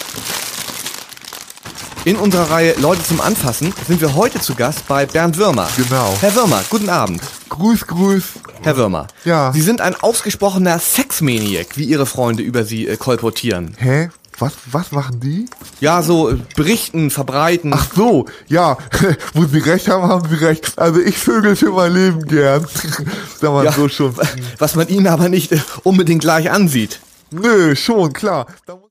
In unserer Reihe Leute zum Anfassen sind wir heute zu Gast bei Bernd Würmer. Genau. Herr Würmer, guten Abend. Grüß. Herr Würmer, Ja. Sie sind ein ausgesprochener Sexmaniac, wie Ihre Freunde über Sie kolportieren. Hä? Was machen die? Ja, so berichten, verbreiten. Ach so, ja, wo Sie recht haben, haben Sie recht. Also ich vögel für mein Leben gern. Sag mal ja, so schon. Was man Ihnen aber nicht unbedingt gleich ansieht. Nö, schon, klar.